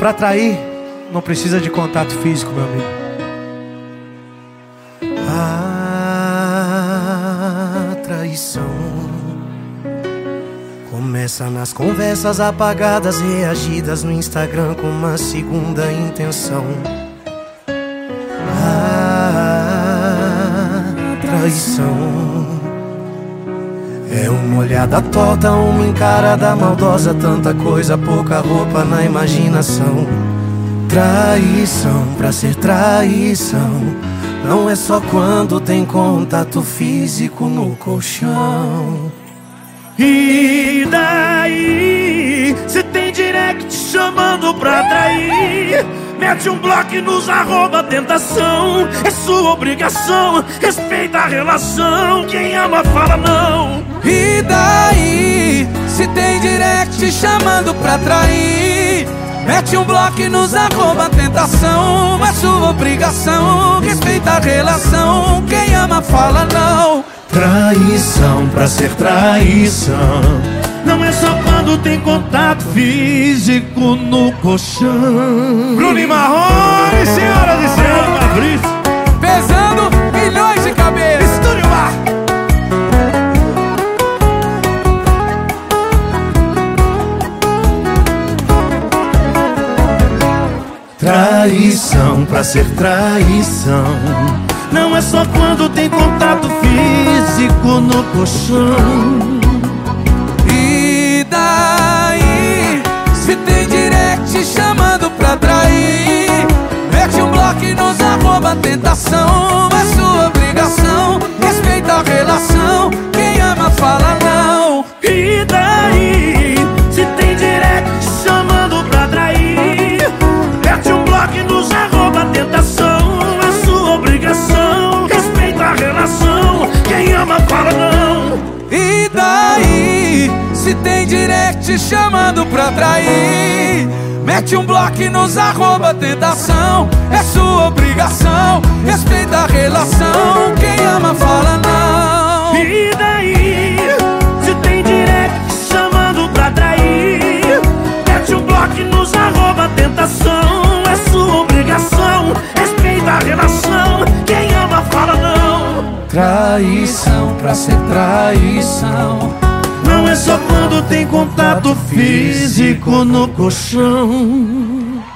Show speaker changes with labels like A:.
A: Pra trair, não precisa de contato físico, meu amigo. A traição começa nas conversas apagadas, reagidas no Instagram com uma segunda intenção. A traição é uma olhada torta, uma encarada maldosa, tanta coisa, pouca roupa na imaginação. Traição, pra ser traição, não é só quando tem contato físico no colchão.
B: E daí, se tem direct chamando pra trair, mete um bloco e nos arroba tentação. É sua obrigação, respeita a relação. Quem ama fala não.
C: E daí, se tem direct chamando pra trair, mete um bloco e nos arroba tentação. É sua obrigação, respeita a relação. Quem ama fala não.
B: Traição, pra ser traição, não é só quando tem contato físico no colchão.
A: Bruno e Marrone, senhoras e senhores, Fabrício,
C: pesando milhões de cabeças.
A: Estúdio Bar.
B: Traição, pra ser traição, não é só quando tem contato físico no colchão.
C: E daí, se tem direct chamando pra trair, mete um bloco e nos arroba tentação. É sua obrigação, respeita a relação. Quem ama fala não.
B: E daí, se tem direct chamando pra trair, mete um bloco e nos arroba tentação. É sua obrigação, respeita a relação. Quem ama fala não.
C: E daí, se tem direct chamando pra trair, mete um bloco e nos arroba tentação. É sua obrigação, respeita a relação. Quem ama fala não.
B: E daí, se tem direct chamando pra trair, mete um bloco e nos arroba tentação. É sua obrigação, respeita a relação. Quem ama fala não.
C: Traição, pra ser traição,
B: não é só quando tem contato físico no colchão.